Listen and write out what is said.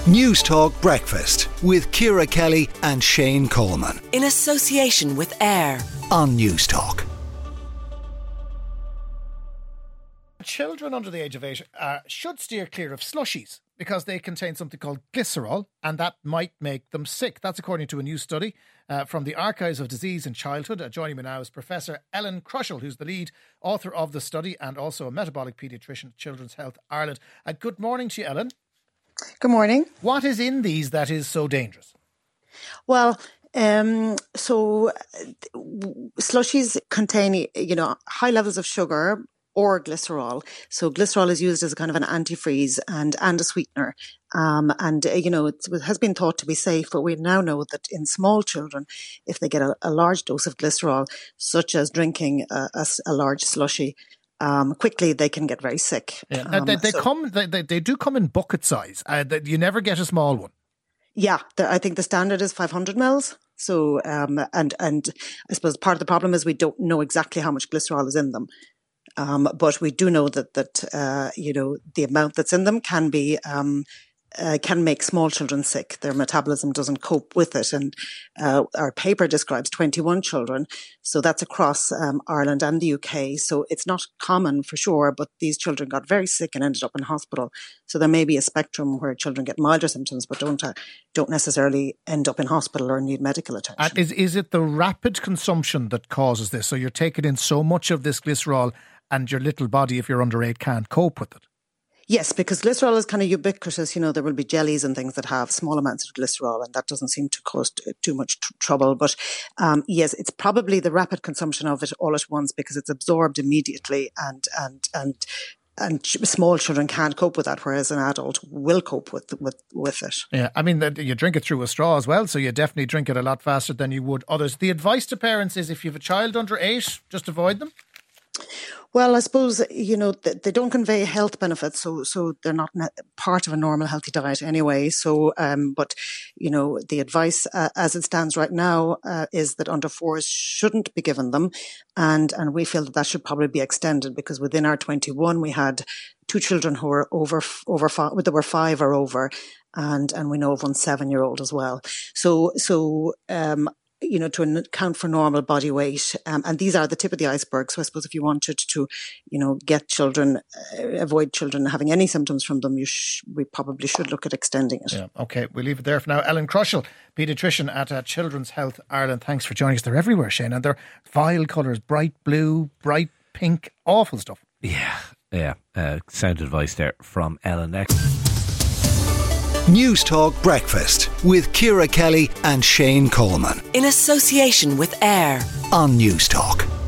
News Talk Breakfast with Ciara Kelly and Shane Coleman. In association with AIR On News Talk. Children under the age of 8 should steer clear of slushies because they contain something called glycerol, and that might make them sick. That's according to a new study from the Archives of Disease in Childhood. Joining me now is Professor Ellen Crushall, who's the lead author of the study and also a metabolic paediatrician at Children's Health Ireland. Good morning to you, Ellen. Good morning. What is in these that is so dangerous? Well, slushies contain, high levels of sugar or glycerol. So glycerol is used as a kind of an antifreeze and a sweetener. It has been thought to be safe, but we now know that in small children, if they get a large dose of glycerol, such as drinking a large slushie, quickly they can get very sick. Yeah. They do come in bucket size. You never get a small one. Yeah, I think the standard is 500 mils. So, and I suppose part of the problem is we don't know exactly how much glycerol is in them. But we do know that the amount that's in them can make small children sick. Their metabolism doesn't cope with it. And our paper describes 21 children. So that's across Ireland and the UK. So it's not common for sure, but these children got very sick and ended up in hospital. So there may be a spectrum where children get milder symptoms, but don't necessarily end up in hospital or need medical attention. Is it the rapid consumption that causes this? So you're taking in so much of this glycerol and your little body, if you're under 8, can't cope with it? Yes, because glycerol is kind of ubiquitous. There will be jellies and things that have small amounts of glycerol, and that doesn't seem to cause too much trouble. But yes, it's probably the rapid consumption of it all at once because it's absorbed immediately, and small children can't cope with that, whereas an adult will cope with it. Yeah, I mean, you drink it through a straw as well, so you definitely drink it a lot faster than you would others. The advice to parents is if you have a child under 8, just avoid them. Well, I suppose, they don't convey health benefits, so they're not part of a normal healthy diet anyway. So, but, the advice as it stands right now is that under 4s shouldn't be given them. And we feel that should probably be extended because within our 21, we had 2 children who were over 5, that were 5 or over. And we know of one 7-year-old as well. So, to account for normal body weight. And these are the tip of the iceberg. So I suppose if you wanted to, avoid children having any symptoms from them, we probably should look at extending it. Yeah, okay, we'll leave it there for now. Ellen Crushall, paediatrician at Children's Health Ireland. Thanks for joining us. They're everywhere, Shane, and they're vile colours, bright blue, bright pink, awful stuff. Yeah. Sound advice there from Ellen next. News Talk Breakfast with Ciara Kelly and Shane Coleman. in association with AIR On News Talk.